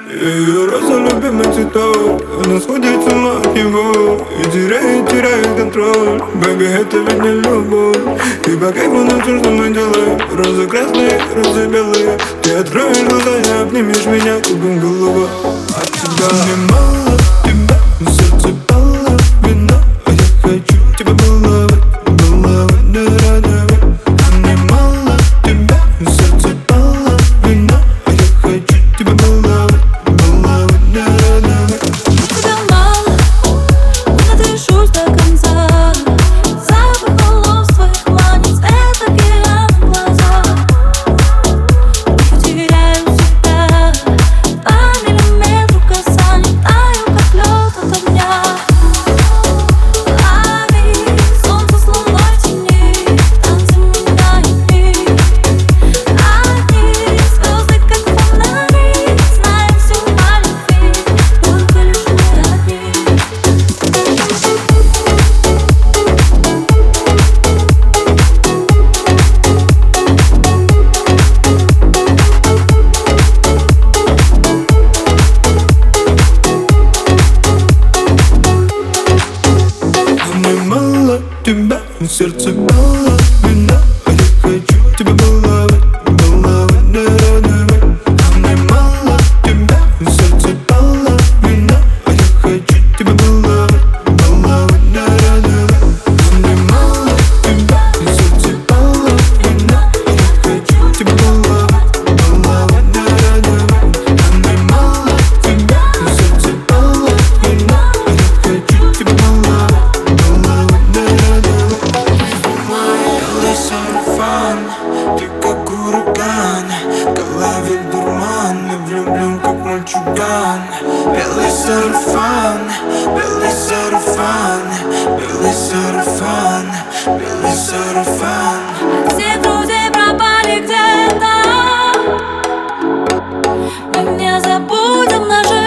Ее роза любимый цветок, она сходит с ума от него и теряет контроль. Бэби, это ведь не любовь. Ты по кайфу на все, что мы делаем. Розы красные, розы белые. Ты откроешь глаза и обнимешь меня кругом голова от тебя. Мне мало тебя, сердце половина, а я хочу тебя баловать, баловать до радовать. Мне мало тебя, сердце половина, а я хочу тебя баловать, баловать до радовать. Тебя мало, не дышу до конца. Запах волос твоих манит, цвет океана в глазах. Теряю себя, 2 миллиметра касаний, таю, как лед ото дня. Лови солнце с луной в тени, танцы меня и ты. Одни звезды, как фонари, знаем все о любви, только лишь мы одни. Мне мало тебя, сердце половина, а я хочу тебя баловать, баловать до радовать. Мне мало тебя, сердце половина, а я хочу тебя баловать, баловать до радовать. Мне мало тебя, сердце половина, а я хочу тебя баловать, баловать до радовать. Мне мало тебя, сердце половина, а я хочу тебя баловать, баловать до радовать. Белый сарафан, ты как ураган, голове дурман, мы влюблен как мальчуган. Белый сарафан, белый сарафан, белый сарафан, белый сарафан. Все друзья пропали где-то. Мы не забудем наши